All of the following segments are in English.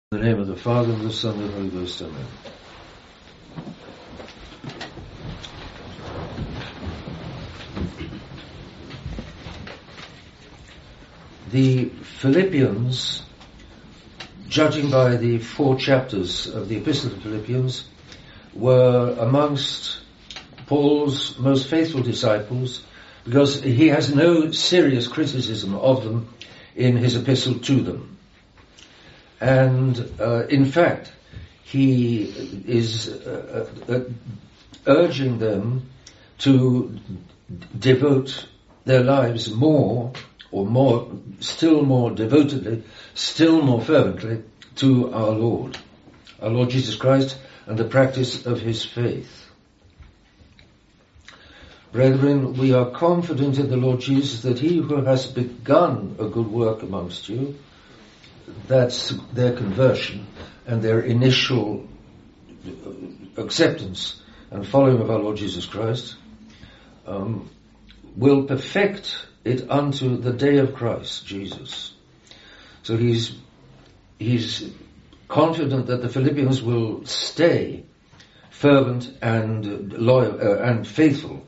In the name of the Father, and the Son, and the Holy Ghost, Amen. The Philippians, judging by the 4 chapters of the Epistle to Philippians, were amongst Paul's most faithful disciples, because he has no serious criticism of them in his epistle to them. And in fact, he is urging them to devote their lives more devotedly, still more fervently to our Lord Jesus Christ, and the practice of his faith. Brethren, we are confident in the Lord Jesus that he who has begun a good work amongst you, that's their conversion and their initial acceptance and following of our Lord Jesus Christ, will perfect it unto the day of Christ Jesus. So he's confident that the Philippians will stay fervent and loyal and faithful.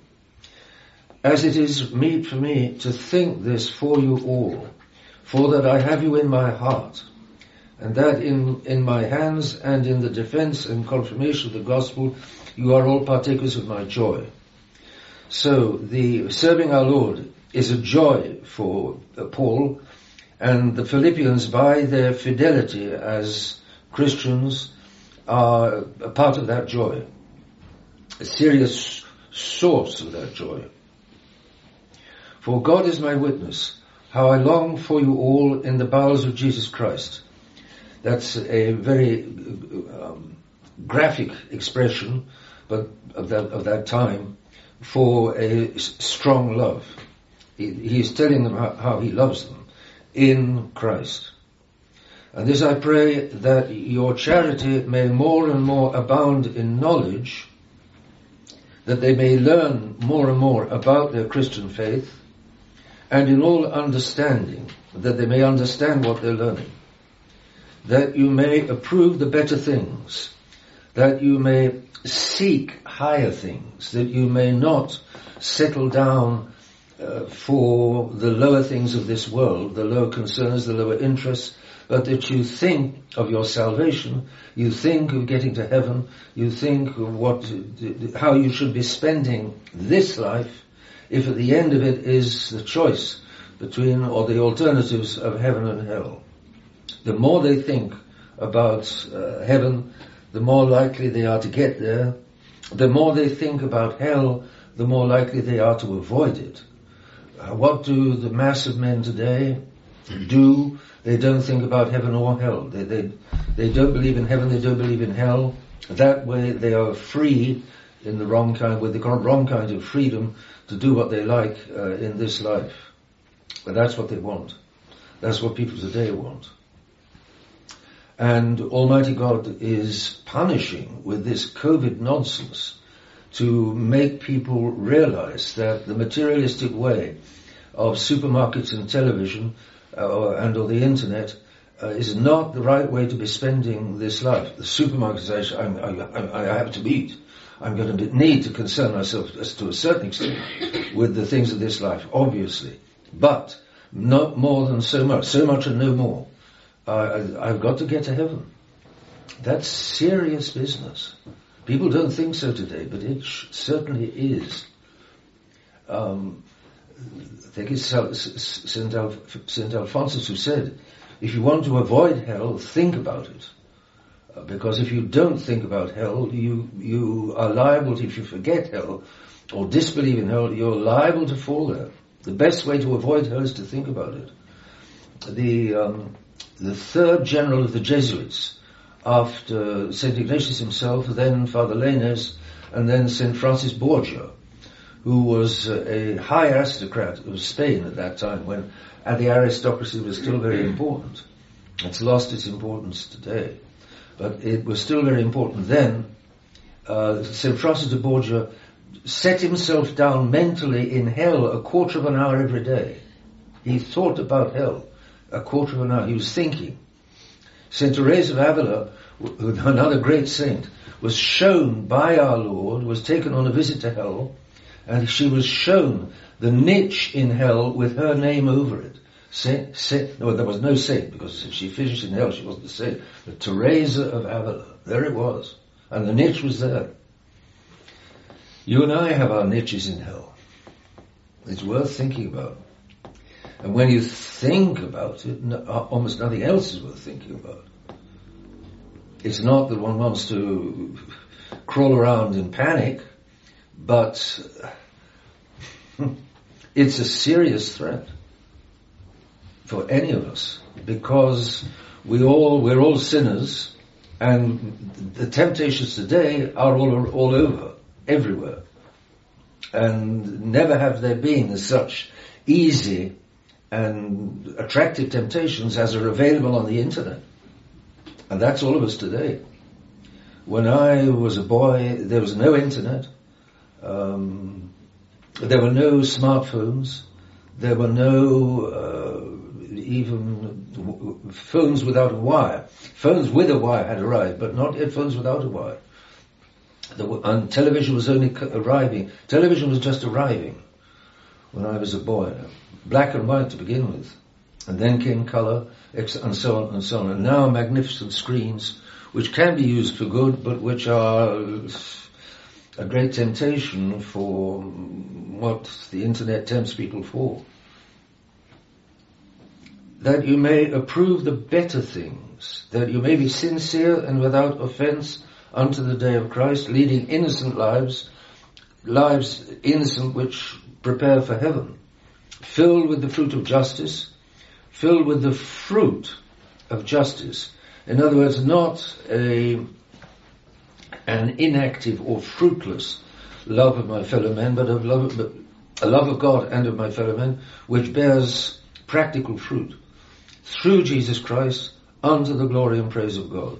As it is meet for me to think this for you all, for that I have you in my heart, and that in my hands and in the defense and confirmation of the gospel, you are all partakers of my joy. So the serving our Lord is a joy for Paul, and the Philippians, by their fidelity as Christians, are a part of that joy, a serious source of that joy. For God is my witness, how I long for you all in the bowels of Jesus Christ. That's a very graphic expression, but of that time, for a strong love. He is telling them how he loves them in Christ. And this I pray, that your charity may more and more abound in knowledge, that they may learn more and more about their Christian faith, and in all understanding, that they may understand what they're learning, that you may approve the better things, that you may seek higher things, that you may not settle down for the lower things of this world, the lower concerns, the lower interests, but that you think of your salvation, you think of getting to heaven, you think of how you should be spending this life, if at the end of it is the choice between, or the alternatives of heaven and hell. The more they think about heaven, the more likely they are to get there. The more they think about hell, the more likely they are to avoid it. What do the mass of men today do? They don't think about heaven or hell. They don't believe in heaven, they don't believe in hell. That way they are free in the wrong kind, with the wrong kind of freedom to do what they like in this life. But that's what they want. That's what people today want. And Almighty God is punishing with this COVID nonsense to make people realize that the materialistic way of supermarkets and television and or the internet is not the right way to be spending this life. The supermarket says, I have to eat. I'm going to need to concern myself, as to a certain extent, with the things of this life, obviously. But not more than so much and no more. I've got to get to heaven. That's serious business. People don't think so today, but it certainly is. I think it's St. Alphonsus who said, if you want to avoid hell, think about it. Because if you don't think about hell, you are liable to, if you forget hell or disbelieve in hell, you're liable to fall there. The best way to avoid hell is to think about it. The third general of the Jesuits, after St. Ignatius himself, then Father Lainez, and then St. Francis Borgia, who was a high aristocrat of Spain at that time, when the aristocracy was still very important. It's lost its importance today. But it was still very important then. St. Francis de Borgia set himself down mentally in hell a quarter of an hour every day. He thought about hell a quarter of an hour. He was thinking. Saint Teresa of Avila, another great saint, was shown by our Lord, was taken on a visit to hell, and she was shown the niche in hell with her name over it. No, there was no saint, because if she finished in hell, she wasn't a saint. But Teresa of Avila, there it was. And the niche was there. You and I have our niches in hell. It's worth thinking about. And when you think about it, almost nothing else is worth thinking about. It's not that one wants to crawl around in panic, but it's a serious threat for any of us, because we're all sinners, and the temptations today are all over, everywhere. And never have there been such easy and attractive temptations as are available on the internet. And that's all of us today. When I was a boy, there was no internet. There were no smartphones. There were no even phones without a wire. Phones with a wire had arrived, but not yet phones without a wire. And television was only arriving. Television was just arriving when I was a boy. Black and white to begin with. And then came colour, and so on and so on. And now magnificent screens, which can be used for good, but which are a great temptation for what the internet tempts people for. That you may approve the better things, that you may be sincere and without offence unto the day of Christ, leading innocent lives innocent which prepare for heaven, filled with the fruit of justice, filled with the fruit of justice. In other words, not an inactive or fruitless love of my fellow men, but a love of God and of my fellow men, which bears practical fruit through Jesus Christ unto the glory and praise of God.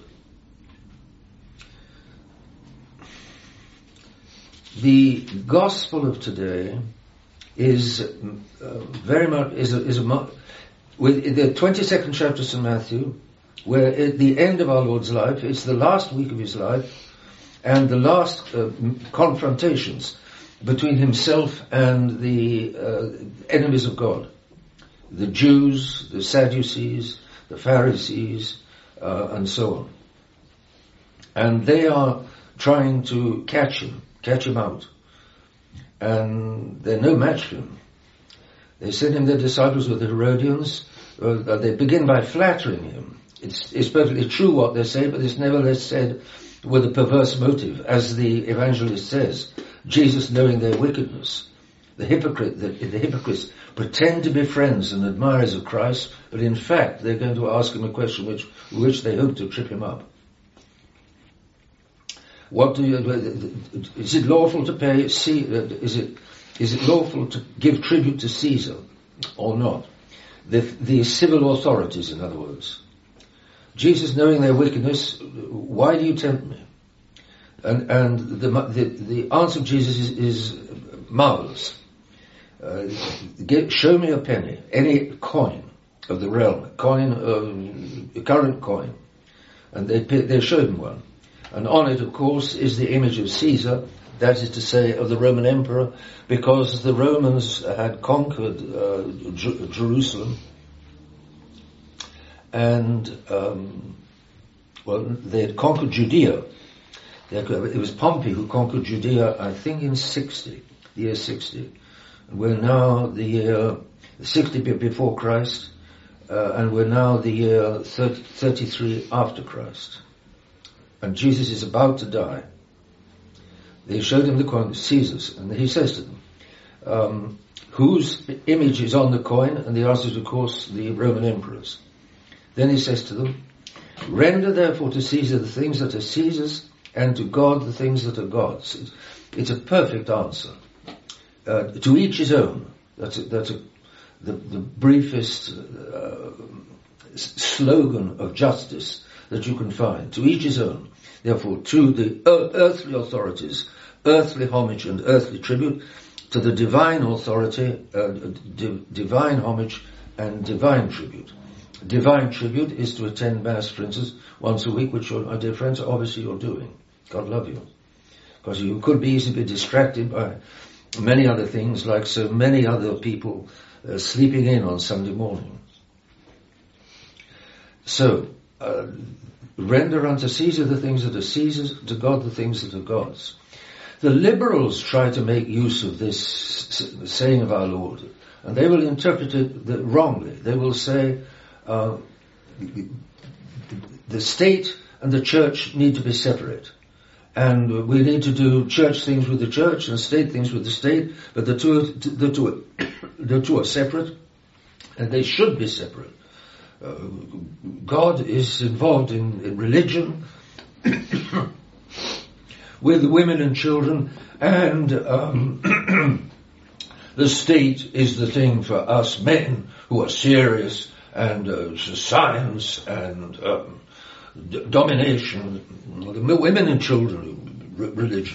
The gospel of today is very much with the 22nd chapter of St. Matthew, where at the end of our Lord's life, it's the last week of his life, and the last confrontations between himself and the enemies of God, the Jews, the Sadducees, the Pharisees, and so on. And they are trying to catch him out. And they're no match for him. They send him their disciples with the Herodians. They begin by flattering him. It's perfectly true what they say, but it's nevertheless said with a perverse motive. As the evangelist says, Jesus, knowing their wickedness, the hypocrites pretend to be friends and admirers of Christ, but in fact they're going to ask him a question which they hope to trip him up. Is it lawful to pay? Is it lawful to give tribute to Caesar or not? The civil authorities, in other words. Jesus, knowing their wickedness, why do you tempt me? And the answer of Jesus is marvelous. Show me a penny, any coin of the realm, current coin, and they showed him one. And on it, of course, is the image of Caesar, that is to say, of the Roman emperor, because the Romans had conquered Jerusalem, and they had conquered Judea. It was Pompey who conquered Judea, I think, in the year 60. We're now the year 60 before Christ, and we're now the year 33 after Christ. And Jesus is about to die. They showed him the coin, Caesar's, and he says to them, whose image is on the coin? And the answer is, of course, the Roman emperor's. Then he says to them, render therefore to Caesar the things that are Caesar's, and to God the things that are God's. It's a perfect answer. To each his own. That's the briefest slogan of justice that you can find. To each his own. Therefore, to the earthly authorities, earthly homage and earthly tribute. To the divine authority, divine homage and divine tribute. Divine tribute is to attend Mass, for instance, once a week, which, my dear friends, obviously you're doing. God love you. Because you could be easily distracted by many other things, like so many other people sleeping in on Sunday morning. So, render unto Caesar the things that are Caesar's, to God the things that are God's. The liberals try to make use of this saying of our Lord, and they will interpret it wrongly. They will say the state and the church need to be separate, and we need to do church things with the church and state things with the state, but the two are separate, and they should be separate. God is involved in religion with women and children, and the state is the thing for us men who are serious, and science and domination, the women and children, religion.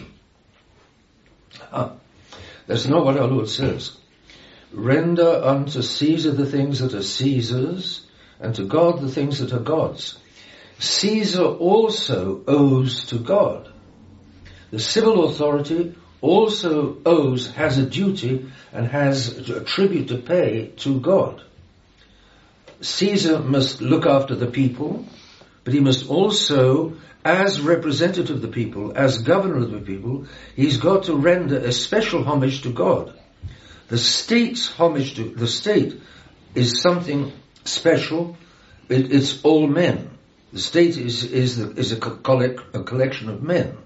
That's not what our Lord says. Render unto Caesar the things that are Caesar's, and to God the things that are God's. Caesar also owes to God. The civil authority also has a duty and has a tribute to pay to God. Caesar must look after the people, but he must also, as representative of the people, as governor of the people, he's got to render a special homage to God. The state's homage to the state is something special. It's all men. The state is a collection of men.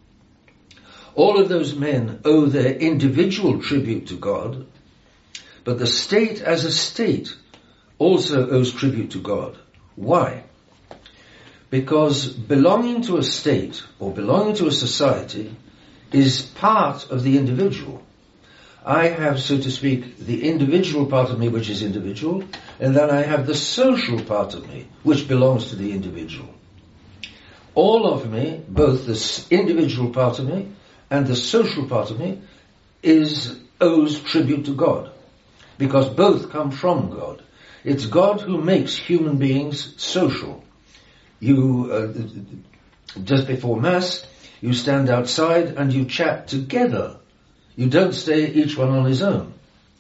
All of those men owe their individual tribute to God, but the state as a state also owes tribute to God. Why? Because belonging to a state or belonging to a society is part of the individual. I have, so to speak, the individual part of me, which is individual, and then I have the social part of me, which belongs to the individual. All of me, both the individual part of me and the social part of me, owes tribute to God, because both come from God. It's God who makes human beings social. You, just before Mass, you stand outside and you chat together. You don't stay each one on his own.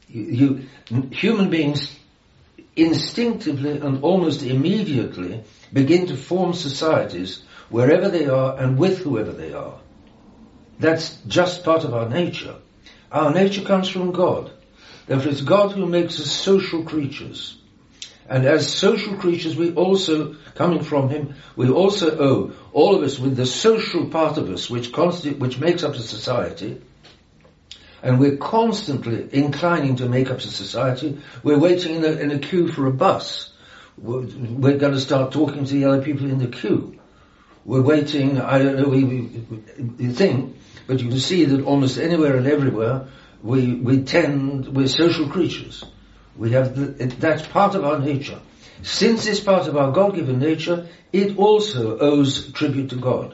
Human beings instinctively and almost immediately begin to form societies wherever they are and with whoever they are. That's just part of our nature. Our nature comes from God. Therefore it's God who makes us social creatures. And as social creatures, we also, coming from him, we also owe, all of us, with the social part of us, which makes up a society. And we're constantly inclining to make up a society. We're waiting in a queue for a bus. We're going to start talking to the other people in the queue. We're waiting, I don't know, we think, but you can see that almost anywhere and everywhere, we're social creatures. That's part of our nature. Since it's part of our God-given nature, it also owes tribute to God.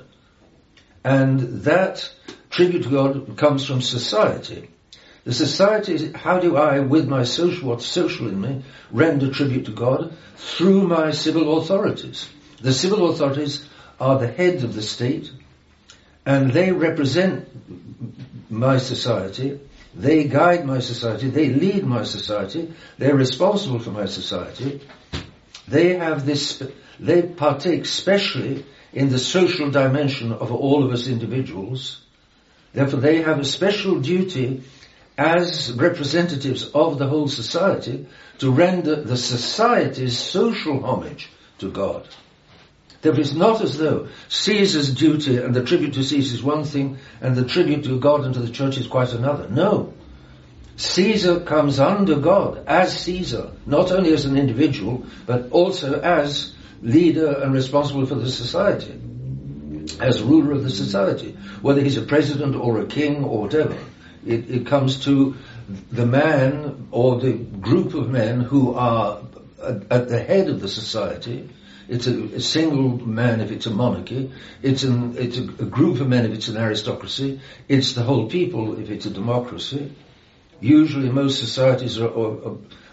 And that tribute to God comes from society. The society is, how do I, with my what's social in me, render tribute to God? Through my civil authorities. The civil authorities are the heads of the state, and they represent my society. They guide my society. They lead my society. They're responsible for my society. They partake specially in the social dimension of all of us individuals. Therefore, they have a special duty as representatives of the whole society to render the society's social homage to God. Therefore, it's not as though Caesar's duty and the tribute to Caesar is one thing and the tribute to God and to the church is quite another. No. Caesar comes under God as Caesar, not only as an individual, but also as leader and responsible for the society, as ruler of the society. Whether he's a president or a king or whatever, it comes to the man or the group of men who are at the head of the society. It's a single man if it's a monarchy. It's a group of men if it's an aristocracy. It's the whole people if it's a democracy. Usually most societies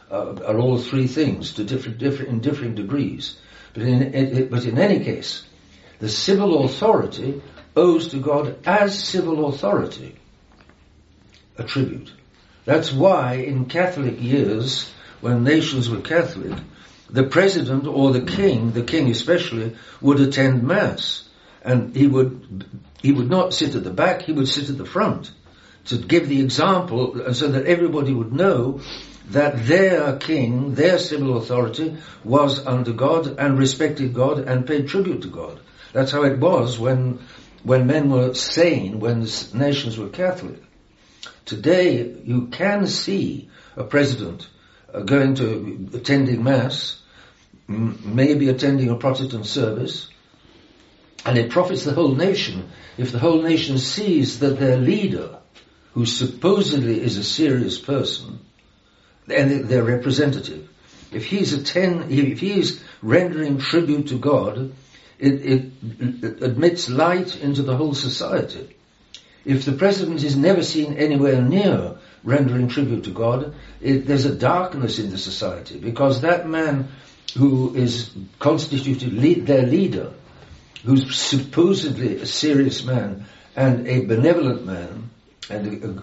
are all three things in different degrees. But in any case, the civil authority owes to God as civil authority a tribute. That's why in Catholic years, when nations were Catholic, the president or the king especially, would attend Mass. And he would not sit at the back, he would sit at the front to give the example, and so that everybody would know that their king, their civil authority, was under God and respected God and paid tribute to God. That's how it was when men were sane, when the nations were Catholic. Today, you can see a president attending Mass, maybe attending a Protestant service, and it profits the whole nation if the whole nation sees that their leader, who supposedly is a serious person, and their representative, if he's rendering tribute to God, it admits light into the whole society. If the president is never seen anywhere near rendering tribute to God, there's a darkness in the society, because that man who is constituted their leader, who's supposedly a serious man and a benevolent man and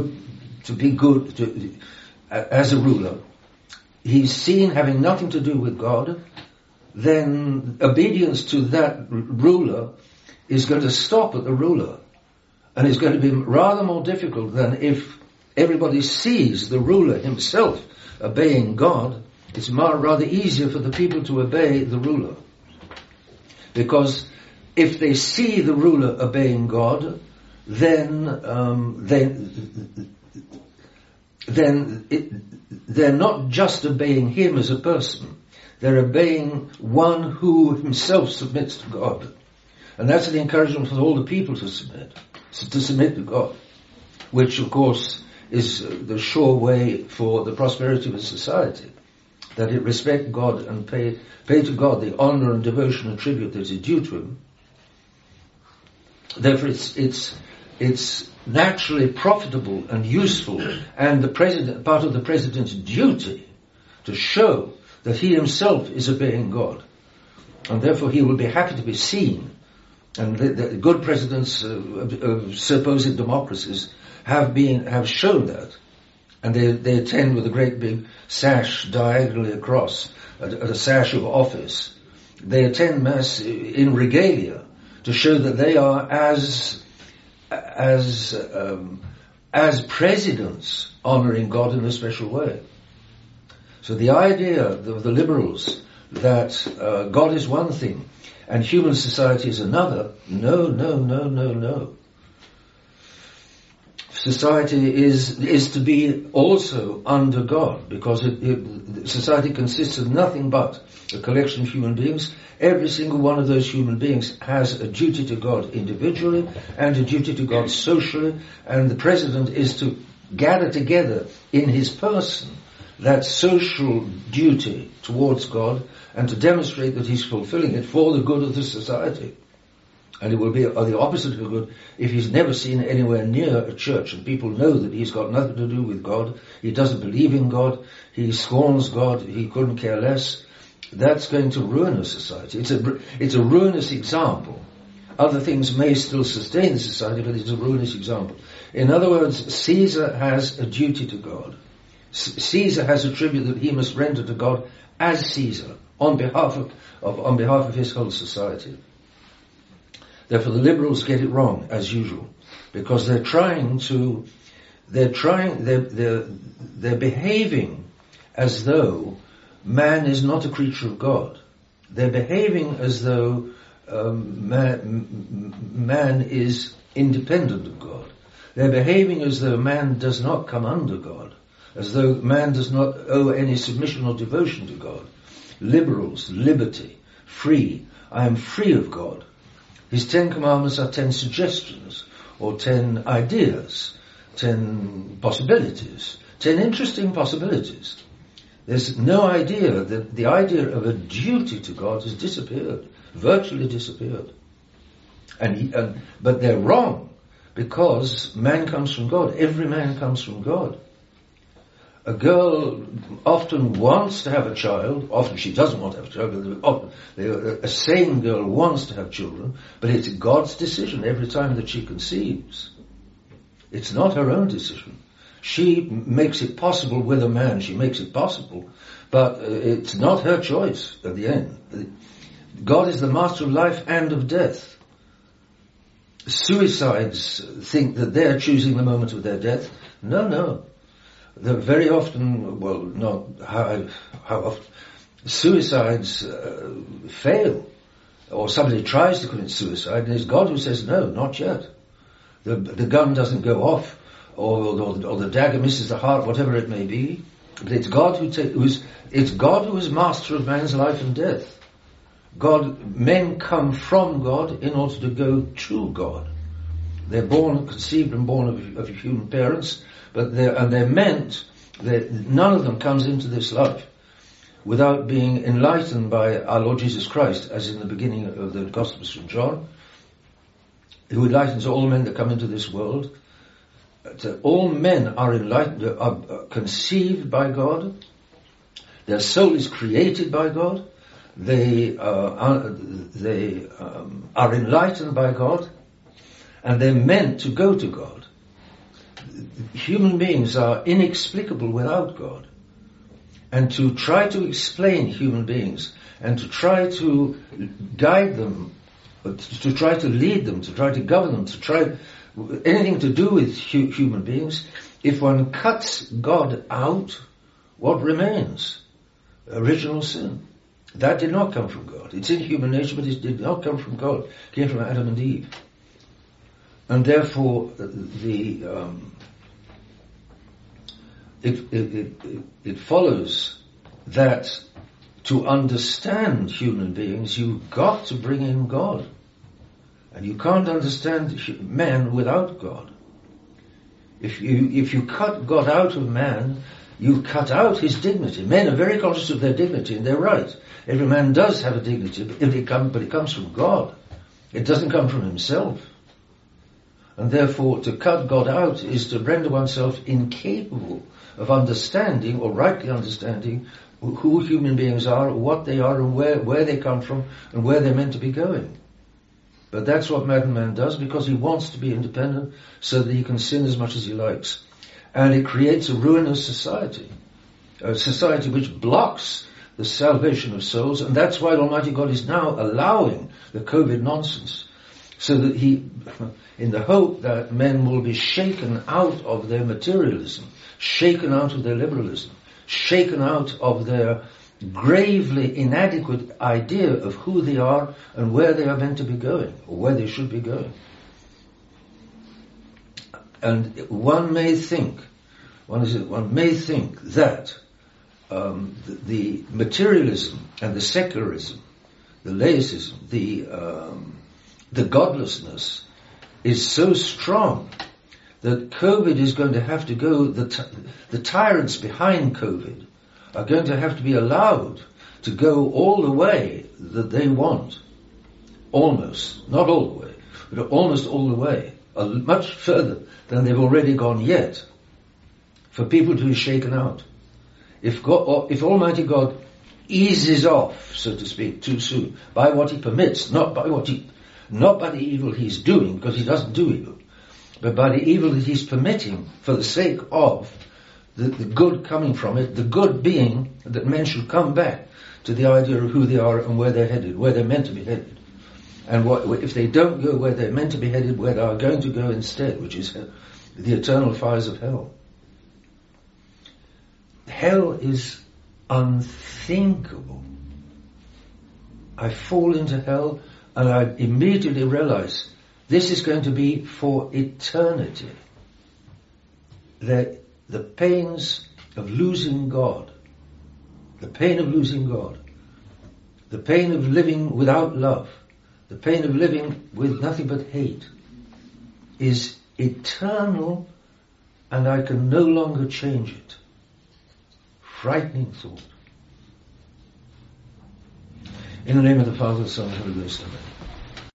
as a ruler, he's seen having nothing to do with God, then obedience to that ruler is going to stop at the ruler. And it's going to be rather more difficult than if everybody sees the ruler himself obeying God. It's rather easier for the people to obey the ruler. Because if they see the ruler obeying God, then they're not just obeying him as a person. They're obeying one who himself submits to God. And that's an encouragement for all the people to submit to God, which of course is the sure way for the prosperity of a society, that it respect God and pay to God the honor and devotion and tribute that is due to him. Therefore it's naturally profitable and useful, and part of the president's duty to show that he himself is obeying God, and therefore he will be happy to be seen. And the good presidents of supposed democracies have shown that, and they attend with a great big sash diagonally across at a sash of office. They attend Mass in regalia to show that they are as presidents honouring God in a special way. So the idea of the liberals that God is one thing and human society is another, no. Society is to be also under God, because society consists of nothing but a collection of human beings. Every single one of those human beings has a duty to God individually and a duty to God socially, and the president is to gather together in his person that social duty towards God and to demonstrate that he's fulfilling it for the good of the society. And it will be the opposite of good if he's never seen anywhere near a church and people know that he's got nothing to do with God, he doesn't believe in God, he scorns God, he couldn't care less. That's going to ruin a society. It's a ruinous example. Other things may still sustain the society, but it's a ruinous example. In other words, Caesar has a duty to God. Caesar has a tribute that he must render to God as Caesar on behalf of his whole society. Therefore, the liberals get it wrong as usual, because they're behaving as though man is not a creature of God. They're behaving as though man is independent of God. They're behaving as though man does not come under God, as though man does not owe any submission or devotion to God. Liberals, liberty, free. I am free of God. His 10 commandments are 10 suggestions, or 10 ideas, 10 possibilities, 10 interesting possibilities. There's no idea that the idea of a duty to God has disappeared, virtually disappeared. But they're wrong, because man comes from God. Every man comes from God. A girl often wants to have a child, often she doesn't want to have a child, but a sane girl wants to have children, but it's God's decision every time that she conceives. It's not her own decision. She makes it possible with a man, she makes it possible, but it's not her choice at the end. God is the master of life and of death. Suicides think that they're choosing the moment of their death. No. They're very often, well, not how often, suicides fail, or somebody tries to commit suicide, and it's God who says, no, not yet. The gun doesn't go off, or the dagger misses the heart, whatever it may be, but it's God who is master of man's life and death. Men come from God in order to go to God. They're conceived and born of human parents, but they're meant that none of them comes into this life without being enlightened by our Lord Jesus Christ, as in the beginning of the Gospel of St. John, who enlightens all men that come into this world. All men are enlightened, are conceived by God. Their soul is created by God. They are enlightened by God, and they're meant to go to God. Human beings are inexplicable without God. And to try to explain human beings, and to try to guide them, to try to lead them, to try to govern them, to try anything to do with human beings, if one cuts God out, what remains? Original sin. That did not come from God. It's in human nature, but it did not come from God. It came from Adam and Eve. And therefore, it follows that to understand human beings, you've got to bring in God. And you can't understand man without God. If you cut God out of man, you cut out his dignity. Men are very conscious of their dignity, and they're right. Every man does have a dignity, but it comes from God. It doesn't come from himself. And therefore, to cut God out is to render oneself incapable of understanding, or rightly understanding, who human beings are, what they are, and where they come from, and where they're meant to be going. But that's what modern man does, because he wants to be independent so that he can sin as much as he likes. And it creates a ruinous society, a society which blocks the salvation of souls, and that's why Almighty God is now allowing the COVID nonsense, so that in the hope that men will be shaken out of their materialism, shaken out of their liberalism, shaken out of their gravely inadequate idea of who they are and where they are meant to be going, or where they should be going. And one may think that the materialism and the secularism, the laicism, the godlessness is so strong that COVID is going to have to go, the tyrants behind COVID are going to have to be allowed to go all the way that they want. Almost, not all the way, but almost all the way, much further than they've already gone yet, for people to be shaken out. If Almighty God eases off, so to speak, too soon, by what he permits, not by the evil he's doing, because he doesn't do evil, but by the evil that he's permitting for the sake of the good coming from it, the good being that men should come back to the idea of who they are and where they're headed, where they're meant to be headed. And if they don't go where they're meant to be headed, where they are going to go instead, which is the eternal fires of hell. Hell is unthinkable. I fall into hell and I immediately realize this is going to be for eternity. The pains of losing God, the pain of losing God, the pain of living without love, the pain of living with nothing but hate is eternal, and I can no longer change it. Frightening thought. In the name of the Father, the Son, and the Holy Ghost, amen.